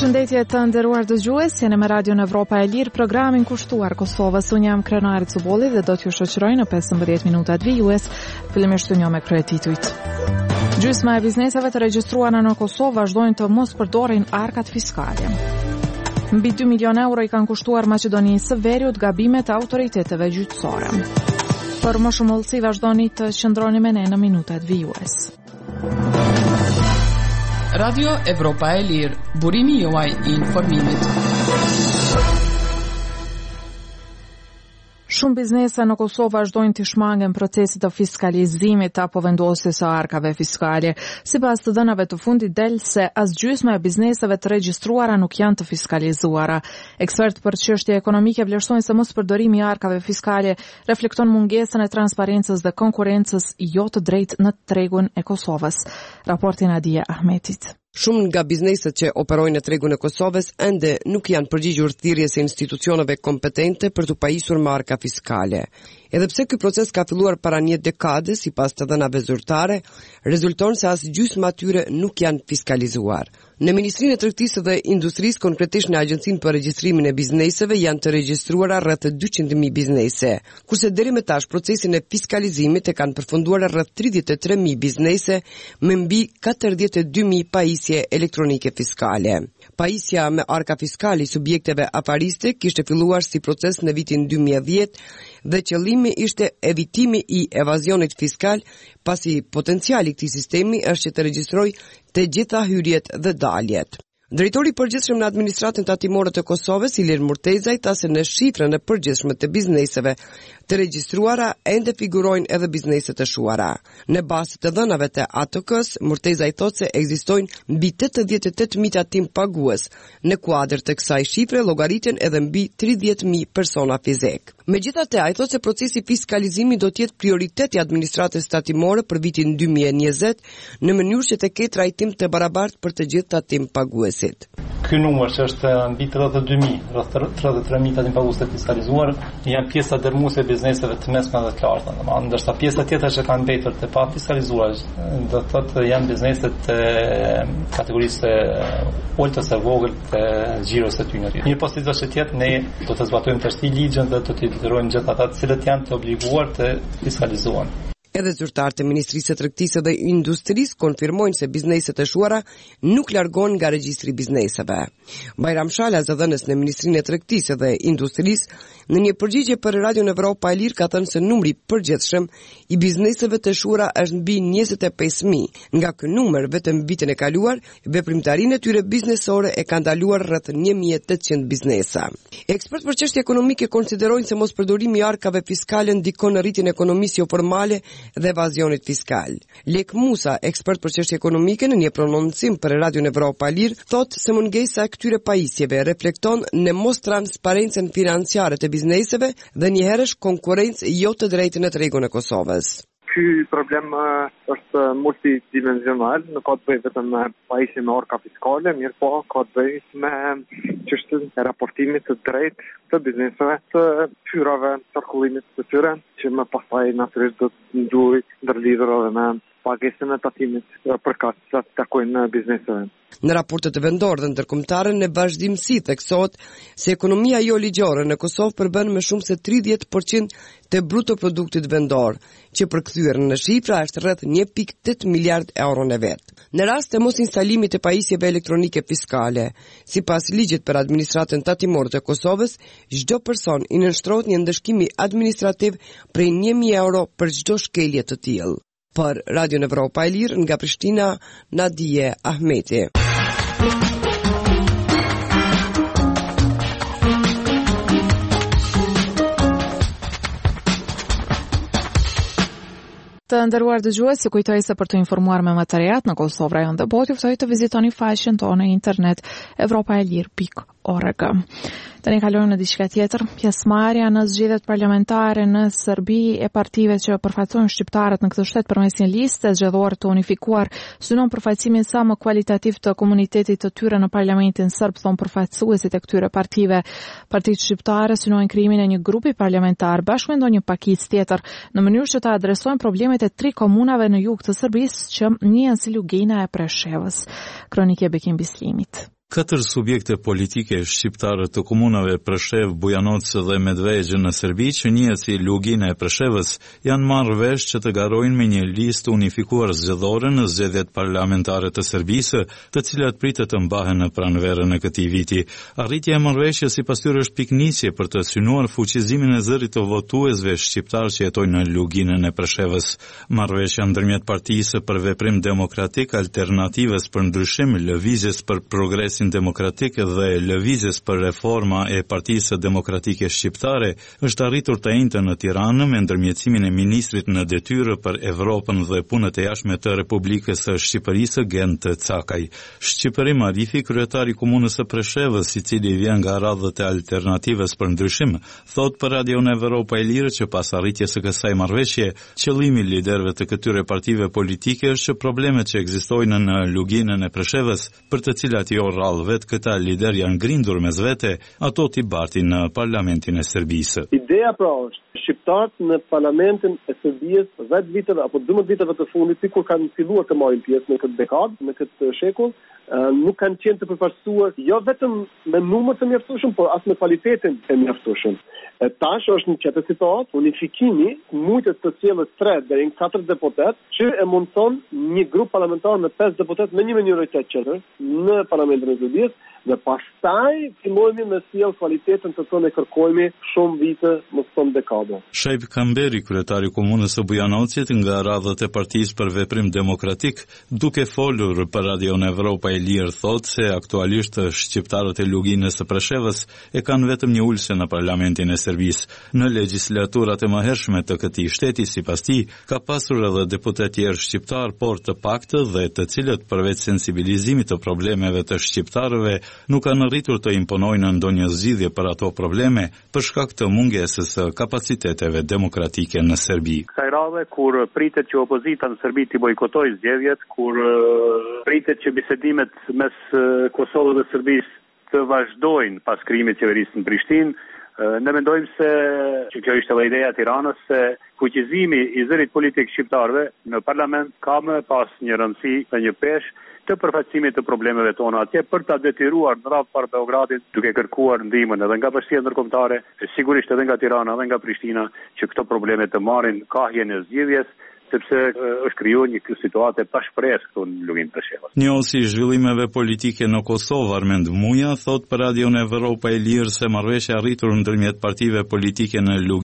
Përshëndetje të nderuar dëgjues, jeni me Radion Evropa e Lirë, programin kushtuar Kosovës. Unë jam Krenari Cubolli dhe do t'ju shoqëroj në 15 minutat vijues. Fillimisht një me kryetitujt. Gjysma e bizneseve të regjistruara në Kosovë vazhdojnë të mos përdorin arkat fiskale. Mbi 2 milion euro i kanë kushtuar Maqedonisë së Veriut gabimet e autoriteteve gjyqësore. Për më shumë hollësi vazhdoni të qëndroni me ne në minutat vijues. Radio Evropa e Lirë, burimi juaj i informimit. Shumë biznese në Kosovë vazhdojnë të shmangen procesit të fiskalizimit apo vendosjes së arkave fiskale. Sipas të dhënave të fundit del se as gjysma e bizneseve të regjistruara nuk janë të fiskalizuara. Ekspertë për çështje ekonomike vlerësojnë se mos përdorimi i arkave fiskale reflekton mungesën e transparencës dhe konkurrencës jo të drejtë në tregun e Kosovës. Raporti Nadia Ahmetit. Shumë nga bizneset që operojnë në tregun e Kosovës ende nuk janë përgjigjur thirrjes së institucioneve kompetente për të pajisur marka fiskale. Edhe pse ky proces ka filluar para një dekade, sipas të dhënave zyrtare, rezulton se as gjysma atyre nuk janë fiskalizuar. Në Ministrinë e Tregtisë dhe Industrisë, konkretisht në Agjencinë për Regjistrimin e Bizneseve, janë të regjistruara rreth 200.000 biznese, kurse deri më tash procesin e fiskalizimit e kanë përfunduar rreth 33.000 biznese me mbi 42.000 pajisje elektronike fiskale. Pajisja me arka fiskale i subjekteve afariste kishte filluar si proces në vitin 2010 dhe qëllimi ishte evitimi i evazionit fiskal, pasi potenciali i këtij sistemi është që të regjistrojë të gjitha hyrjet dhe daljet. Drejtori i përgjithshëm në administratën tatimore të Kosovës, Ilir Murtezaj, tha se në shifrën e përgjithshme të bizneseve të regjistruara ende figurojnë edhe bizneset të shuara. Në bazë të dhënave të ATK-s, Murtezaj thotë se ekzistojnë mbi 88.000 tatim pagues. Në kuadër të kësaj shifre llogariten edhe mbi 30.000 persona fizik. Megjithatë, ai thotë se procesi fiskalizimi do të jetë prioriteti i administratës tatimore për vitin 2020 në mënyrë që të ketë trajtim të barabartë për të gjithë tatim paguesit. Ky numër që është mbi 32.000, rreth 33.000 tatim pagues të fiskalizuar, janë pjesa dërmuese e bizneseve të mesme dhe të larta. Ndërsa pjesa tjetër që kanë mbetur të pa fiskalizuar, do të thotë janë bizneset të kategorisë ultës së vogël të xhiros së tyre. Një pozitiv që tjetër ne do të zbatojmë tash ligjin dhe do të detyrojmë gjithë ata të cilët janë të obliguar të fiskalizohen. Edhe zyrtarët e Ministrisë së Tregtisë dhe Industrisë konfirmojnë se bizneset e shuara nuk largohen nga regjistri i bizneseve. Bajram Shala, zëdhënës në Ministrinë e Tregtisë dhe Industrisë, në një përgjigje për Radion Evropa e Lirë ka thënë se numri përgjithshëm i bizneseve të shuara është mbi 25.000. Nga ky numër, vetëm vitin e kaluar, veprimtarinë e tyre biznesore e ka ndaluar rreth 1.800 biznesa. Ekspertë për çështje ekonomike konsiderojnë se mos përdorimi i arkave fiskale ndikon në rritjen e ekonomisë jo formale dhe evazionit fiskal. Lek Musa, ekspert për çështje ekonomike, në një prononcim për Radion Evropa Lirë, thotë se mungesa e këtyre pajisjeve reflekton në mos transparencën financiare të bizneseve dhe njëherësh konkurrencë jo të drejtë në tregun e Kosovës. Ky problem është multidimensional, nuk ka të bëjë vetëm me pajisje me orka fiskale, mirë po ka të bëjë me çështën e raportimit të drejtë të bizneseve, të hyrave, qarkullimit të tyre, që më pastaj natyrisht do të ndujë ndërlidhur edhe me pagesën e tatimit për kaq sa takojnë bizneseve. Në raportet e vendore dhe ndërkombëtare në vazhdimsi theksohet se ekonomia jo ligjore në Kosovë përbën më shumë se 30% të bruto produktit vendor, që përkthyer në shifra është rreth 1.8 miliard euro në vet. Në rast të mos instalimit të pajisjeve elektronike fiskale, sipas ligjit për administratën tatimore të Kosovës, çdo person i nënshtrohet një ndëshkim administrativ prej 1.000 euro për çdo shkelje të tillë. Për Radion Evropa e Lirë nga Prishtina, Nadia Ahmeti. Të nderuar dëgjues, ju kujtoj se për të informuar me më të rehat në Kosovë rajon dhe botë, juftoj të vizitoni faqen tonë në internet europaelir.org. Tani kalojmë në diçka tjetër. Pjesëmarrja në zgjedhjet parlamentare në Serbi e partive që përfaqësojnë shqiptarët në këtë shtet përmes një liste zgjedhore të unifikuar synon përfaqësimin sa më kualitativ të komunitetit të tyre në parlamentin serb, thon përfaqësuesit e këtyre partive. Partitë shqiptare synojnë krijimin e një grupi parlamentar bashkë me ndonjë pakicë tjetër në mënyrë që të adresojnë problemet e 3 komunave në jug të Serbisë që njihen si Lugina e Preshevës. Kronikë e Bekim Bislimit. 4 subjekte politike shqiptare të komunave Preshev, Bujanoc dhe Medvegje në Serbi, që njihet si Lugina e Preshevës, janë marrë vesh që të garojnë me një listë unifikuar zgjedhore në zgjedhjet parlamentare të Serbisë, të cilat pritet të mbahen në pranverën e këtij viti. Arritja e marrëveshjes sipas tyre është piknisje për të synuar fuqizimin e zërit të votuesve shqiptar që jetojnë në Luginën e Preshevës. Marrëveshja ndërmjet Partisë për Veprim Demokratik, Alternativës për Ndryshim, Lëvizjes për Progres Demokratik dhe Lëvizjes për Reforma e Partisë Demokratike Shqiptare është arritur të njëjtën në Tiranë me ndërmjetësimin e ministrit në detyrë për Evropën dhe punët e jashtme të Republikës së Shqipërisë Gent Cakaj. Shqipërim Arifi, kryetari i komunës së Preshevës, i cili vjen nga radhët e Alternativës për Ndryshim, thot për Radion Evropa e Lirë që pas arritjes së kësaj marrëveshje, qëllimi i liderëve të këtyre partive politike është që problemet që ekzistojnë në Luginën e Preshevës, për të cilat vetë këta lider janë grindur mes vete, ato t'i bartin në parlamentin e Serbisë. Ideja pra është shqiptarët në parlamentin e Serbisë 10 viteve apo 12 viteve të fundit, sikur kanë filluar të marrin pjesë në këtë dekadë, në këtë shekull, nuk kanë qenë të përfaqësuar jo vetëm me numër të mjaftueshëm, por as me cilëtetin e mjaftueshëm. Tash është në çetë situatë unifikimi mujtës të cilës 3 deri në 4 deputet që e mundson një grup parlamentar me 5 deputet me një minoritet tjetër në parlamentin e Serbisë dhe pastaj fillojmë me sjell cilëtetin të tonë kërkojmë shumë vite, mos thonë dekada. Shaib Kamberi, kryetari i komunës së Bujanocit nga radhët e Partisë për Veprim Demokratik, duke folur për Radion Evropa e Lirë, thotë se aktualisht shqiptarët e Luginës së Preshevës e kanë vetëm një ulse në parlamentin e Serbisë. Në legjislaturat e mëhershme të këtij shteti, sipas tij, ka pasur edhe deputet tjerë shqiptar, por të paktë dhe të cilët përveç sensibilizimit të problemeve të shqiptarëve nuk kanë arritur të imponojnë ndonjë zgjidhje për ato probleme për shkak të mungesës së kapaciteteve demokratike në Serbi. Kësaj radhe kur pritet që opozita në Serbi të bojkotojë zgjedhjet, kur pritet që bisedimet mes Kosovës dhe Serbisë të vazhdojnë pas krijimit të qeverisë në Prishtinë, ne mendojmë se që kjo ishte edhe ideja e Tiranës, se fuqizimi i zërit politik shqiptarëve në parlament ka më pas një rëndësi dhe një peshë të përfaqësimit të problemeve tona atje për ta detyruar në radhë para Beogradit duke kërkuar ndihmën edhe nga bashkia ndërkombëtare, sigurisht edhe nga Tirana edhe nga Prishtina, që këto probleme të marrin kahjen e zgjidhjes, sepse është krijuar një situatë pa shpresë këtu në Luginë Preshevës. Njohësi i zhvillimeve politike në Kosovë, Armend Muja, thot për Radion Evropa e Lirë se marrëveshja arritur ndërmjet partive politike në